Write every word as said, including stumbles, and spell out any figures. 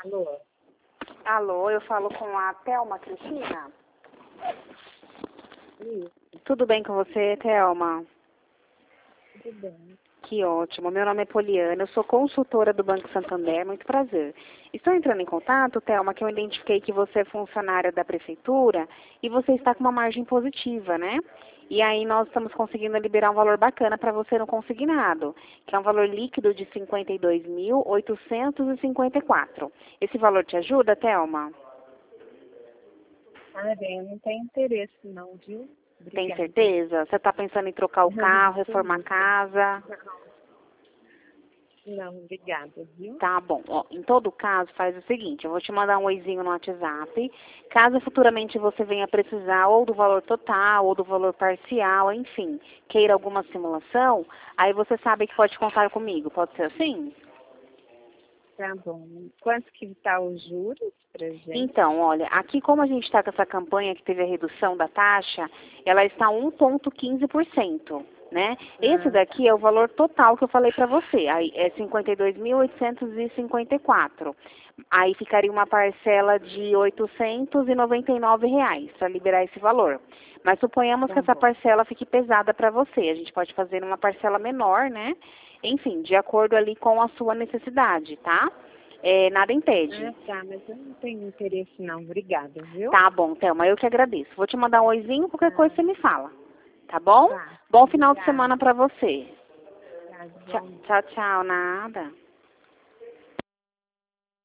Alô? Alô, eu falo com a Thelma Cristina? Isso, Tudo bem com você, Thelma? tudo bem. Que ótimo. Meu nome é Poliana, eu sou consultora do Banco Santander, muito prazer. Estou entrando em contato, Thelma, que eu identifiquei que você é funcionária da prefeitura e você está com uma margem positiva, né? E aí nós estamos conseguindo liberar um valor bacana para você no consignado, que é um valor líquido de cinquenta e dois mil, oitocentos e cinquenta e quatro. Esse valor te ajuda, Thelma? Ah, bem, eu não tenho interesse não, viu? Tem Obrigada. certeza? Você está pensando em trocar o carro, reformar a casa? Não, obrigada, viu? Tá bom. Ó, em todo caso, faz o seguinte, eu vou te mandar um oizinho no WhatsApp. Caso futuramente você venha precisar ou do valor total, ou do valor parcial, enfim, queira alguma simulação, aí você sabe que pode contar comigo. Pode ser assim? Tá bom. Quanto que tá os juros pra gente? Então, olha, aqui como a gente está com essa campanha que teve a redução da taxa, ela está um vírgula quinze por cento. Né? Esse Ah, daqui é o valor total que eu falei para você, aí é cinquenta e dois mil, oitocentos e cinquenta e quatro. Aí ficaria uma parcela de oitocentos e noventa e nove reais para liberar esse valor. Mas suponhamos tá que essa bom. parcela fique pesada para você. A gente pode fazer uma parcela menor, né? Enfim, de acordo ali com a sua necessidade, tá? É, nada impede. Ah, tá, mas eu não tenho interesse não, obrigada, viu? Tá bom, Thelma, eu que agradeço. Vou te mandar um oizinho, qualquer Tá, coisa você me fala. Tá bom? tá, Bom final de obrigada. semana pra você. Tá, Tchau, bom. tchau, tchau, nada.